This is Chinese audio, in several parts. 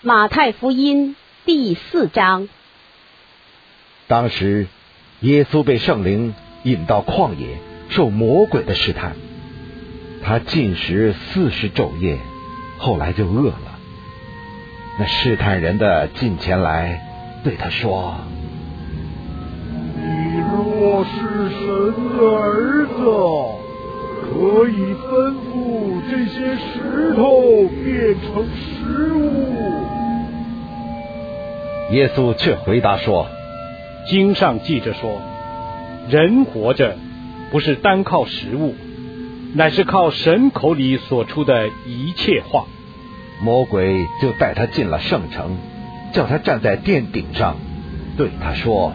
马太福音第4章。 当时耶稣被圣灵引到旷野，受魔鬼的试探。他禁食40昼夜，后来就饿了。那试探人的近前来，对他说： 你若是神的儿子，可以吩咐这些石头变成食物。 耶稣却回答说： 经上记着说，人活着不是单靠食物，乃是靠神口里所出的一切话。 魔鬼就带他进了圣城，叫他站在殿顶上，对他说：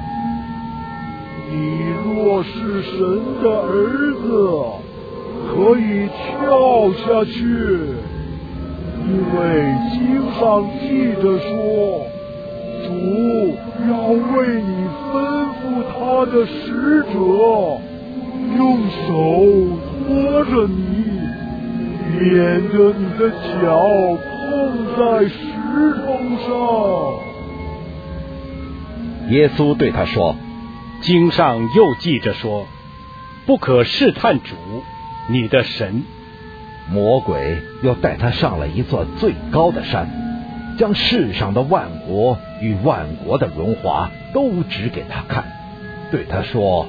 你若是神的儿子，可以跳下去，因为经上记着说，主要为你吩咐他的使者，用手托着你，免得你的脚碰在石头上。 耶稣对他说： 经上又记着说，不可试探主你的神。 魔鬼又带他上了一座最高的山，将世上的万国与万国的荣华都指给他看，对他说：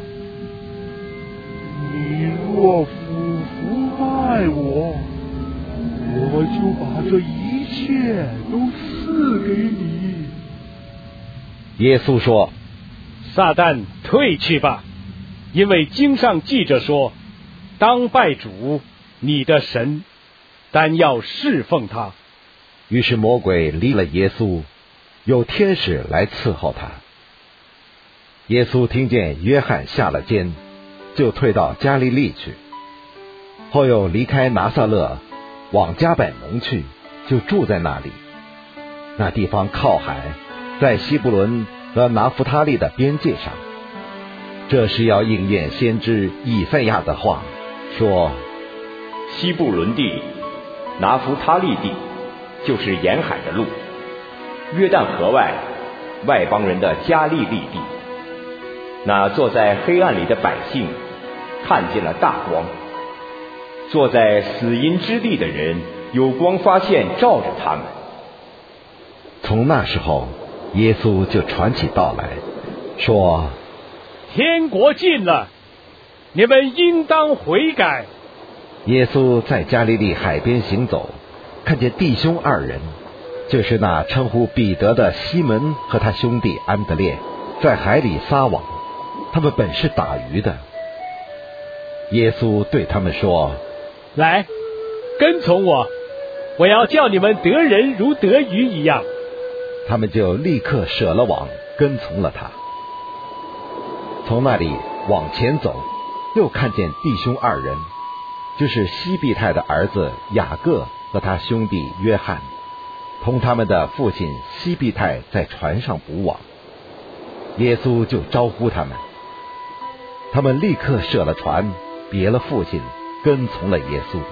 你若俯伏拜我，我就把这一切都赐给你。 耶稣说： 撒旦退去吧，因为经上记着说，当拜主你的神，单要侍奉他。 于是魔鬼离了耶稣，有天使来伺候他。耶稣听见约翰下了监，就退到加利利去，后又离开拿撒勒，往迦百农去，就住在那里。那地方靠海，在西布伦和拿弗他利的边界上。这是要应验先知以赛亚的话，说： 西布伦地、拿弗他利地，就是沿海的路，约旦河外外邦人的加利利地。那坐在黑暗里的百姓看见了大光，坐在死荫之地的人有光发现照着他们。 从那时候耶稣就传起道来，说： 天国近了，你们应当悔改。 耶稣在加利利海边行走，看见弟兄2人，就是那称呼彼得的西门和他兄弟安德烈，在海里撒网，他们本是打鱼的。耶稣对他们说： 来，跟从我，我要叫你们得人如得鱼一样。 他们就立刻舍了网，跟从了他。从那里往前走，又看见弟兄2人，就是西庇太的儿子雅各和他兄弟约翰，同他们的父亲西庇太在船上捕网。耶稣就招呼他们，他们立刻舍了船，别了父亲，跟从了耶稣。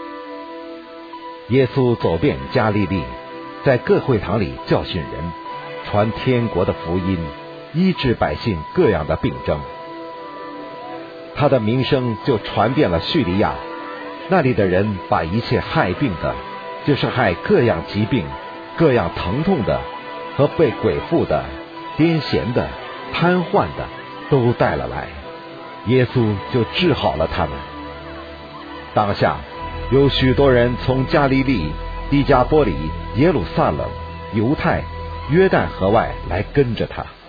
耶稣走遍加利利，在各会堂里教训人，传天国的福音，医治百姓各样的病症。他的名声就传遍了叙利亚，那里的人把一切害病的，就是害各样疾病、各样疼痛的，和被鬼附的、癫痫的、瘫痪的，都带了来，耶稣就治好了他们。当下有许多人从加利利、低加波里、耶路撒冷、犹太、约旦河外来跟着他。